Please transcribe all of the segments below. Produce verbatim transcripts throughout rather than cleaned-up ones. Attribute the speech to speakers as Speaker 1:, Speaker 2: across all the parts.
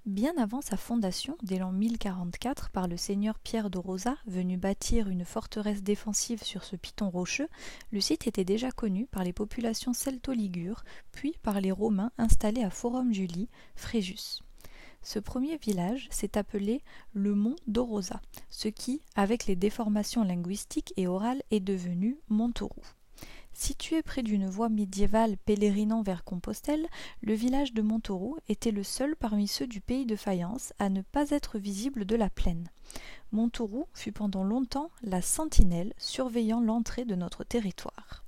Speaker 1: Bien avant sa fondation, dès l'an mille quarante-quatre, par le seigneur Pierre de Rosa, venu bâtir une forteresse défensive sur ce piton rocheux, le site était déjà connu par les populations celto-ligures, puis par les Romains installés à Forum Julii, Fréjus. Ce premier village s'est appelé le Mont d'Orosa, ce qui, avec les déformations linguistiques et orales, est devenu Montauroux. Situé près d'une voie médiévale pèlerinant vers Compostelle, le village de Montauroux était le seul parmi ceux du pays de Fayence à ne pas être visible de la plaine. Montauroux fut pendant longtemps la sentinelle surveillant l'entrée de notre territoire.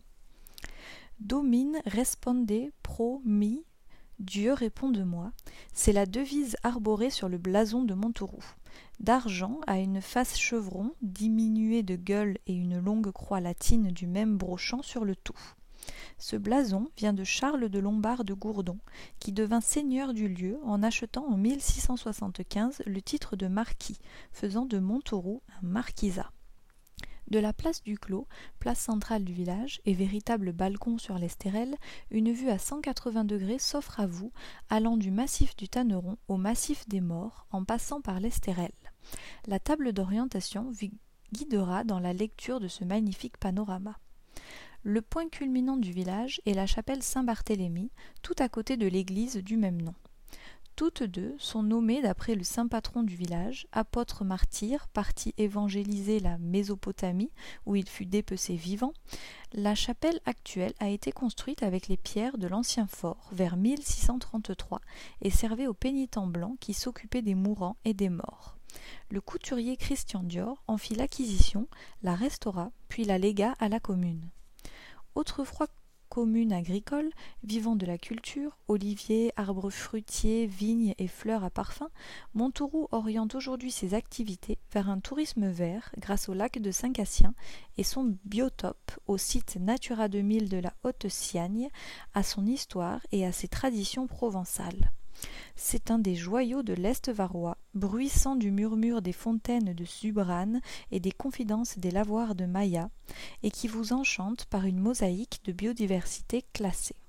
Speaker 1: Domine responde pro mi, Dieu répond de moi, c'est la devise arborée sur le blason de Montauroux. D'argent à une face chevron, diminuée de gueule et une longue croix latine du même brochant sur le tout. Ce blason vient de Charles de Lombard de Gourdon, qui devint seigneur du lieu en achetant en mille six cent soixante-quinze le titre de marquis, faisant de Montauroux un marquisat. De la place du Clos, place centrale du village et véritable balcon sur l'Estérel, une vue à cent quatre-vingts degrés s'offre à vous, allant du massif du Tanneron au massif des Maures, en passant par l'Estérel. La table d'orientation vous guidera dans la lecture de ce magnifique panorama. Le point culminant du village est la chapelle Saint-Barthélemy, tout à côté de l'église du même nom. Toutes deux sont nommées d'après le saint patron du village, apôtre martyr, parti évangéliser la Mésopotamie, où il fut dépecé vivant. La chapelle actuelle a été construite avec les pierres de l'ancien fort vers mille six cent trente-trois et servait aux pénitents blancs qui s'occupaient des mourants et des morts. Le couturier Christian Dior en fit l'acquisition, la restaura, puis la légua à la commune. Autrefois commune agricole, vivant de la culture, oliviers, arbres fruitiers, vignes et fleurs à parfum, Montauroux oriente aujourd'hui ses activités vers un tourisme vert grâce au lac de Saint-Cassien et son biotope au site Natura deux mille de la Haute-Siagne, à son histoire et à ses traditions provençales. C'est un des joyaux de l'Est varois, bruissant du murmure des fontaines de Subrane et des confidences des lavoirs de Maillat, et qui vous enchante par une mosaïque de biodiversité classée.